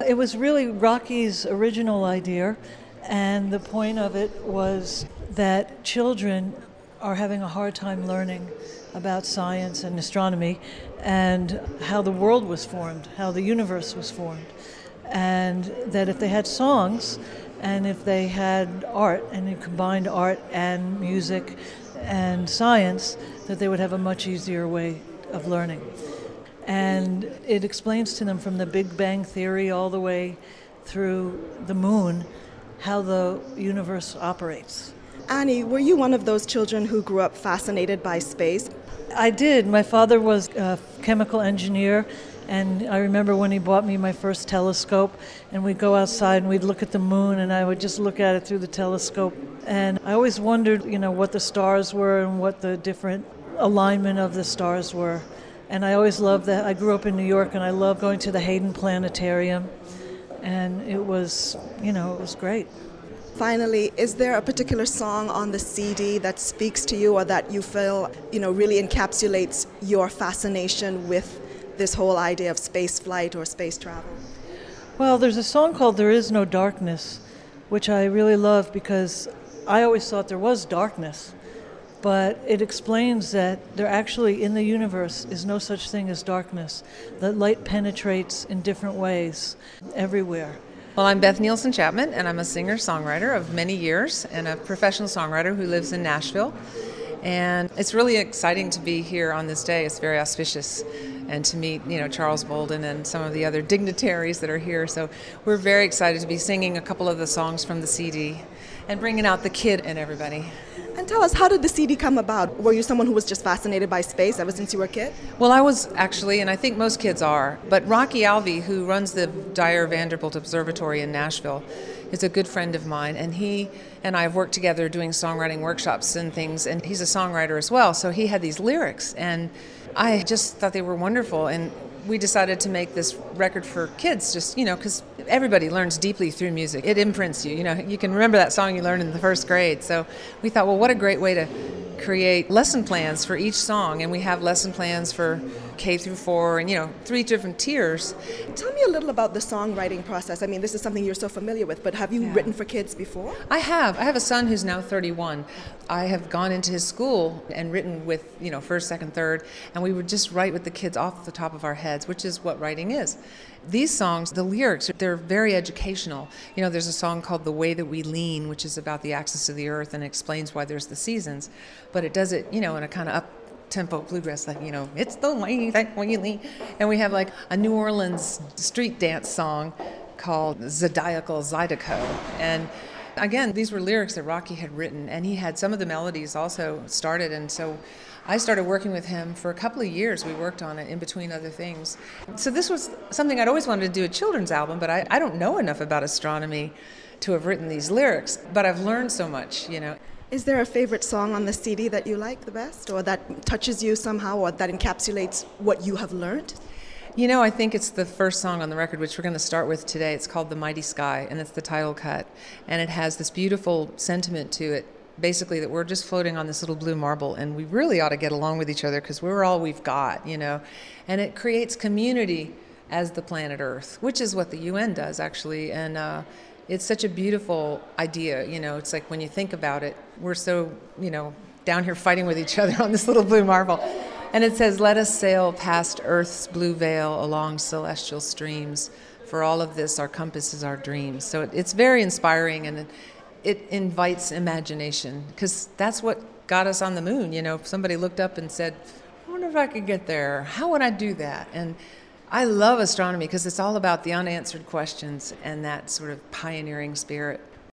It was really Rocky's original idea, and the point of it was that children are having a hard time learning about science and astronomy and how the world was formed, how the universe was formed. And that if they had songs and if they had art and they combined art and music and science, that they would have a much easier way of learning. And it explains to them from the Big Bang Theory all the way through the moon how the universe operates. Annie, were you one of those children who grew up fascinated by space? I did. My father was a chemical engineer, and I remember when he bought me my first telescope, and we'd go outside and we'd look at the moon, and I would just look at it through the telescope. And I always wondered, what the stars were and what the different alignment of the stars were. And I always loved that. I grew up in New York, and I loved going to the Hayden Planetarium, and it was great. Finally, is there a particular song on the CD that speaks to you or that you feel, really encapsulates your fascination with this whole idea of space flight or space travel? Well, there's a song called There Is No Darkness, which I really love because I always thought there was darkness, but it explains that there actually in the universe is no such thing as darkness, that light penetrates in different ways everywhere. Well, I'm Beth Nielsen Chapman, and I'm a singer-songwriter of many years and a professional songwriter who lives in Nashville. And it's really exciting to be here on this day. It's very auspicious, and to meet, Charles Bolden and some of the other dignitaries that are here. So we're very excited to be singing a couple of the songs from the CD and bringing out the kid and everybody. And tell us, how did the CD come about? Were you someone who was just fascinated by space ever since you were a kid? Well, I was actually, and I think most kids are. But Rocky Alvey, who runs the Dyer Vanderbilt Observatory in Nashville, is a good friend of mine. And he and I have worked together doing songwriting workshops and things. And he's a songwriter as well. So he had these lyrics. And I just thought they were wonderful. And we decided to make this record for kids, just, because everybody learns deeply through music. It imprints you. You can remember that song you learned in the first grade. So we thought, well, what a great way to create lesson plans for each song. And we have lesson plans for K through 4 and, 3 different tiers. Tell me a little about the songwriting process. I mean, this is something you're so familiar with, but have you written for kids before? I have. I have a son who's now 31. I have gone into his school and written with, first, second, third, and we would just write with the kids off the top of our heads, which is what writing is. These songs, the lyrics, they're very educational. There's a song called The Way That We Lean, which is about the axis of the earth and explains why there's the seasons, but it does it, in a kind of up-tempo bluegrass, like, it's the way that we lean. And we have like a New Orleans street dance song called Zodiacal Zydeco. And again, these were lyrics that Rocky had written, and he had some of the melodies also started, and so I started working with him for a couple of years. We worked on it in between other things. So this was something I'd always wanted to do, a children's album, but I don't know enough about astronomy to have written these lyrics, but I've learned so much, Is there a favorite song on the CD that you like the best, or that touches you somehow, or that encapsulates what you have learned? I think it's the first song on the record, which we're going to start with today. It's called The Mighty Sky, and it's the title cut. And it has this beautiful sentiment to it, basically that we're just floating on this little blue marble, and we really ought to get along with each other because we're all we've got, And it creates community as the planet Earth, which is what the UN does, actually. And it's such a beautiful idea, It's like when you think about it, we're so, down here fighting with each other on this little blue marble. And it says, let us sail past Earth's blue veil along celestial streams. For all of this, our compass is our dreams. So it's very inspiring, and it invites imagination, because that's what got us on the moon. Somebody looked up and said, I wonder if I could get there. How would I do that? And I love astronomy because it's all about the unanswered questions and that sort of pioneering spirit.